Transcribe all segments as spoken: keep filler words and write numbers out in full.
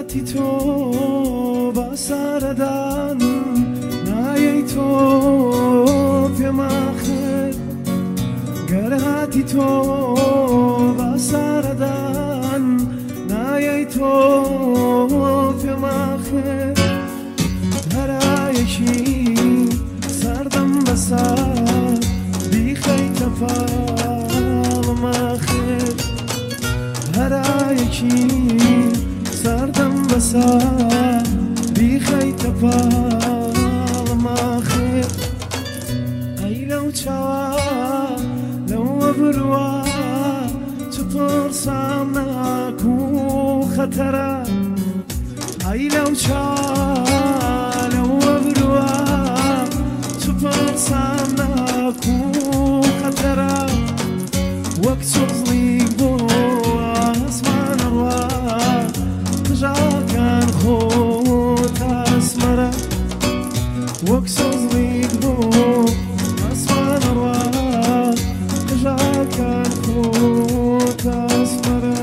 گرهاتی تو بسردن نای تو پمخر گرهاتی تو بسردن نای تو پمخر هرایکی سردم بسر بیخیت پال مخر هرایکی سردم بسر بیخیت پال مخر ای لو چوا لو بروا تو پرسم نکو خطره ای لو چوا لو بروا تو پرسم نکو خطره وقت صغليك بو اسمان الروح جاكن خوت اسمره وقت صغليك بو اسمان الروح جاكن خوت اسمره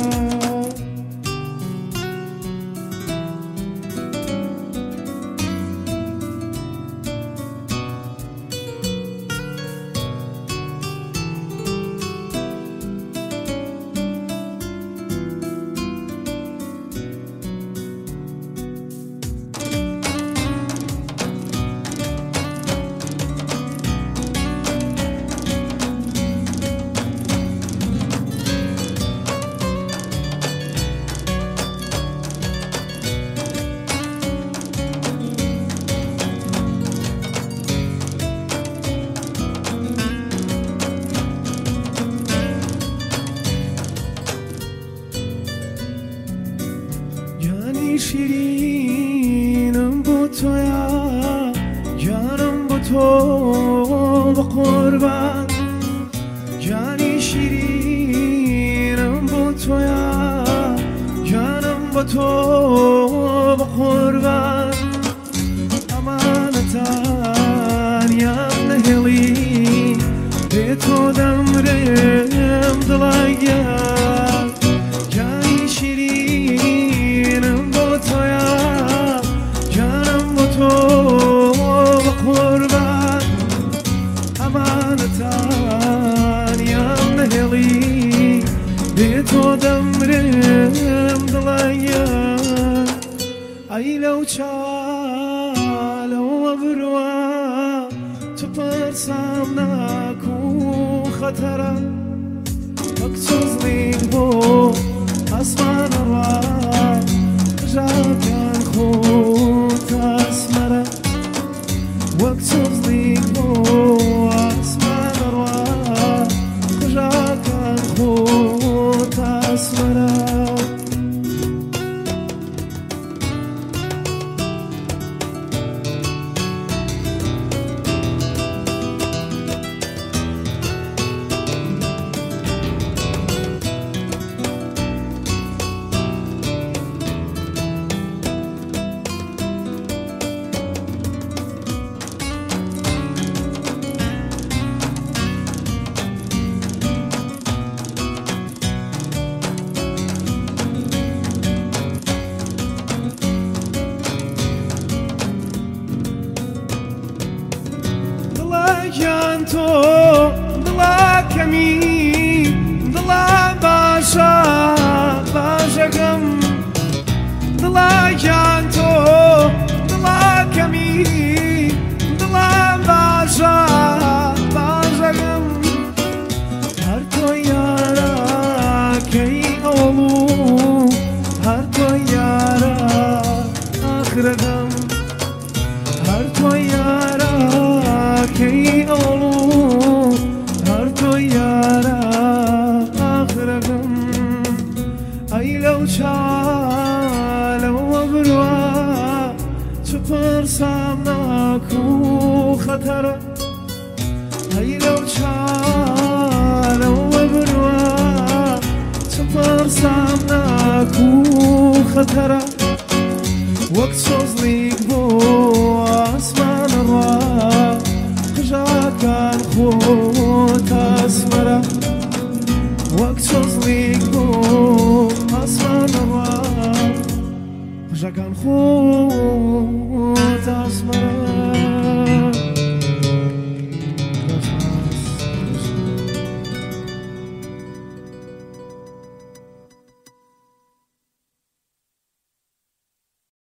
شیرینم با تویا جانم با تو با قربان جانی شیرینم با تویا جانم با تو با قربان امانتان یم نهلی به تو دمرم دلایا جانی شیرینم با تویا جانم با تو با قربان امانتان یم نهلی به تو دمرم دلایا ای لو چا لو بروا تو پرسم نکو خطره وقت صغليك بو اسمان الروح جاكن خوت اسمره وقت صغليك بو اسمان الروح جاكن خوت اسمره جان تو دلا کمی دلا باشا باشا غم دلا جان تو دلا کمی دلا باشا باشا غم هر تو یارا کی اولو هر تو یارا آخر غم هر تو یارا کی اولو هر تو یارا آخر غم ای لو چا لو بروا تو پرسم نکو خطره ای لو چا لو بروا تو پرسم نکو خطره وقت صغليك بو اسمان الروح جاكن خوت اسمره وقت صغليك بو اسمان الروح چاکان خۆت ئاسمەرە